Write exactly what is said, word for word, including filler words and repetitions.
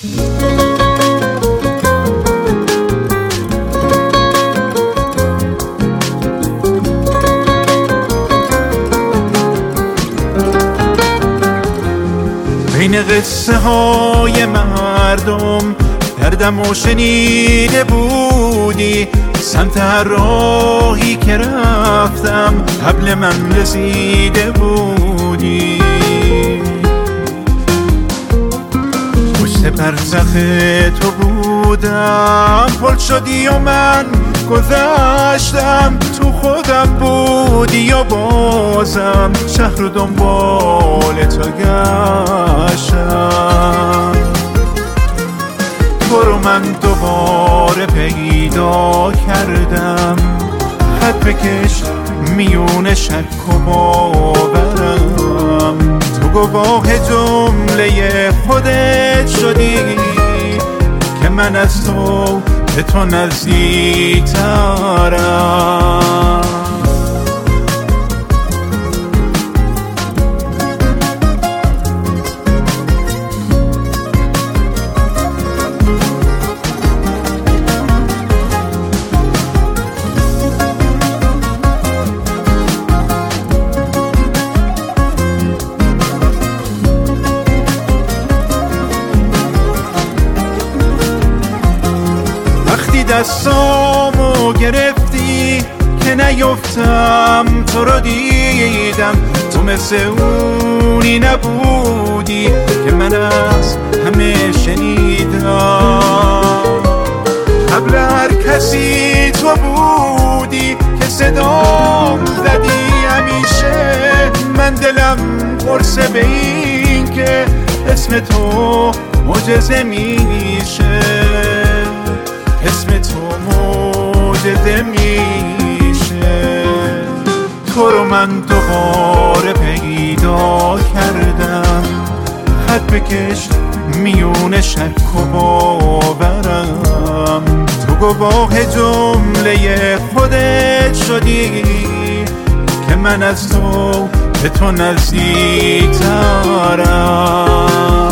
بین قصه های مردم دردم و شنیده بودی، سمت هر راهی که رفتم حبل من رسیده بودی. پشت برزخ تو بودم، پل شدی و من گذشتم، تو خودم بودی و بازم شهر رو دنبال تو گشتم. تو رو من دوباره پیدا کردم، خط بکش میون شک و باورم. تو گواه جمله خودت شدی که من از تو به تو نزدیک‌ترم. دستامو گرفتی که نیفتم، تو رو دیدم، تو مثل اونی نبودی که من از همه شنیدم. قبل هر کسی تو بودی که صدام زدی همیشه، من دلم قرصه به این که اسم تو معجزه میشه، اسم تو معجزه میشه. تو رو من دوباره پیدا کردم، خط بکش میون شک و باورم. تو گواه جمله خودت شدی که من از تو به تو نزدیک‌ترم.